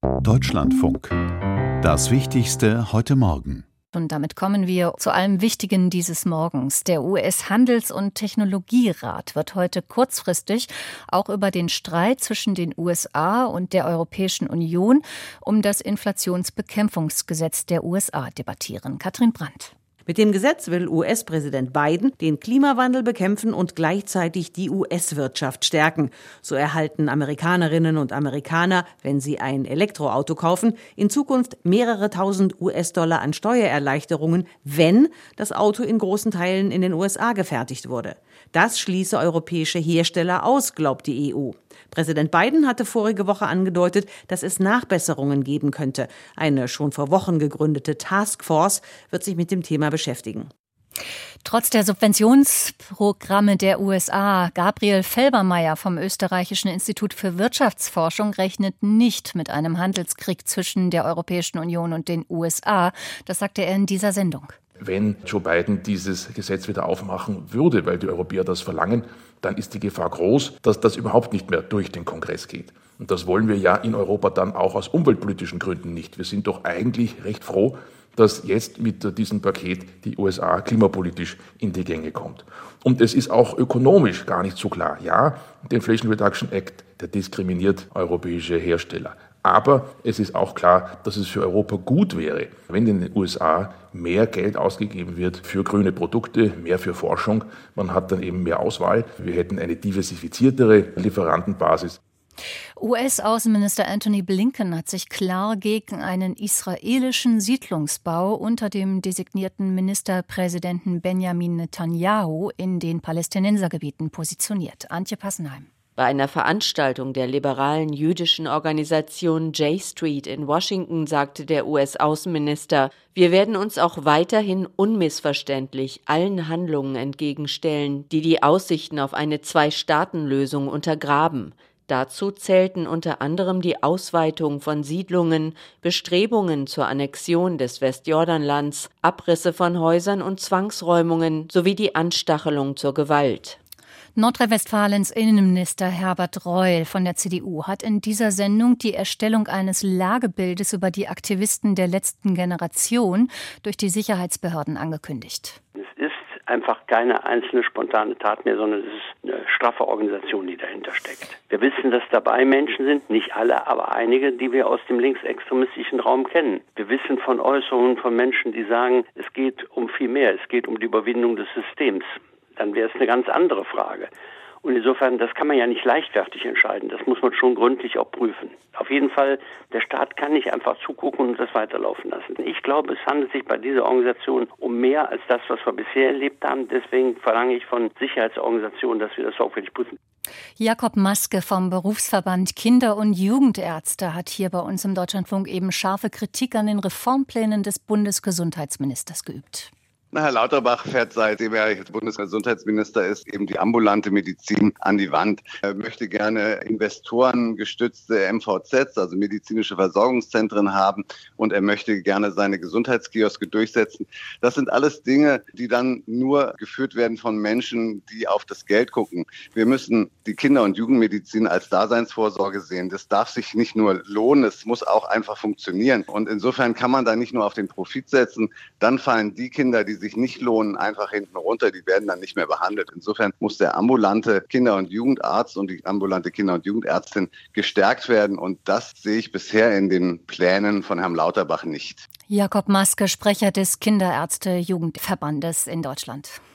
Deutschlandfunk. Das Wichtigste heute Morgen. Und damit kommen wir zu allem Wichtigen dieses Morgens. Der US-Handels- und Technologierat wird heute kurzfristig auch über den Streit zwischen den USA und der Europäischen Union um das Inflationsbekämpfungsgesetz der USA debattieren. Katrin Brandt. Mit dem Gesetz will US-Präsident Biden den Klimawandel bekämpfen und gleichzeitig die US-Wirtschaft stärken. So erhalten Amerikanerinnen und Amerikaner, wenn sie ein Elektroauto kaufen, in Zukunft mehrere tausend US-Dollar an Steuererleichterungen, wenn das Auto in großen Teilen in den USA gefertigt wurde. Das schließe europäische Hersteller aus, glaubt die EU. Präsident Biden hatte vorige Woche angedeutet, dass es Nachbesserungen geben könnte. Eine schon vor Wochen gegründete Taskforce wird sich mit dem Thema beschäftigen. Trotz der Subventionsprogramme der USA, Gabriel Felbermayr vom Österreichischen Institut für Wirtschaftsforschung rechnet nicht mit einem Handelskrieg zwischen der Europäischen Union und den USA. Das sagte er in dieser Sendung. Wenn Joe Biden dieses Gesetz wieder aufmachen würde, weil die Europäer das verlangen, dann ist die Gefahr groß, dass das überhaupt nicht mehr durch den Kongress geht. Und das wollen wir ja in Europa dann auch aus umweltpolitischen Gründen nicht. Wir sind doch eigentlich recht froh, dass jetzt mit diesem Paket die USA klimapolitisch in die Gänge kommt. Und es ist auch ökonomisch gar nicht so klar. Ja, der Inflation Reduction Act, der diskriminiert europäische Hersteller. Aber es ist auch klar, dass es für Europa gut wäre, wenn in den USA mehr Geld ausgegeben wird für grüne Produkte, mehr für Forschung. Man hat dann eben mehr Auswahl. Wir hätten eine diversifiziertere Lieferantenbasis. US-Außenminister Antony Blinken hat sich klar gegen einen israelischen Siedlungsbau unter dem designierten Ministerpräsidenten Benjamin Netanyahu in den Palästinensergebieten positioniert. Antje Passenheim. Bei einer Veranstaltung der liberalen jüdischen Organisation J Street in Washington sagte der US-Außenminister: Wir werden uns auch weiterhin unmissverständlich allen Handlungen entgegenstellen, die die Aussichten auf eine Zwei-Staaten-Lösung untergraben. Dazu zählten unter anderem die Ausweitung von Siedlungen, Bestrebungen zur Annexion des Westjordanlands, Abrisse von Häusern und Zwangsräumungen sowie die Anstachelung zur Gewalt. Nordrhein-Westfalens Innenminister Herbert Reul von der CDU hat in dieser Sendung die Erstellung eines Lagebildes über die Aktivisten der letzten Generation durch die Sicherheitsbehörden angekündigt. Es ist einfach keine einzelne spontane Tat mehr, sondern es ist eine straffe Organisation, die dahinter steckt. Wir wissen, dass dabei Menschen sind, nicht alle, aber einige, die wir aus dem linksextremistischen Raum kennen. Wir wissen von Äußerungen von Menschen, die sagen, es geht um viel mehr, es geht um die Überwindung des Systems. Dann wäre es eine ganz andere Frage. Und insofern, das kann man ja nicht leichtfertig entscheiden. Das muss man schon gründlich auch prüfen. Auf jeden Fall, der Staat kann nicht einfach zugucken und das weiterlaufen lassen. Ich glaube, es handelt sich bei dieser Organisation um mehr als das, was wir bisher erlebt haben. Deswegen verlange ich von Sicherheitsorganisationen, dass wir das sorgfältig prüfen. Jakob Maske vom Berufsverband Kinder- und Jugendärzte hat hier bei uns im Deutschlandfunk eben scharfe Kritik an den Reformplänen des Bundesgesundheitsministers geübt. Herr Lauterbach fährt, seitdem er Bundesgesundheitsminister ist, eben die ambulante Medizin an die Wand. Er möchte gerne investorengestützte MVZs, also medizinische Versorgungszentren haben, und er möchte gerne seine Gesundheitskioske durchsetzen. Das sind alles Dinge, die dann nur geführt werden von Menschen, die auf das Geld gucken. Wir müssen die Kinder- und Jugendmedizin als Daseinsvorsorge sehen. Das darf sich nicht nur lohnen, es muss auch einfach funktionieren. Und insofern kann man da nicht nur auf den Profit setzen. Dann fallen die Kinder, die sich nicht lohnen, einfach hinten runter, die werden dann nicht mehr behandelt. Insofern muss der ambulante Kinder- und Jugendarzt und die ambulante Kinder- und Jugendärztin gestärkt werden, und das sehe ich bisher in den Plänen von Herrn Lauterbach nicht. Jakob Maske, Sprecher des Kinderärzte-Jugendverbandes in Deutschland.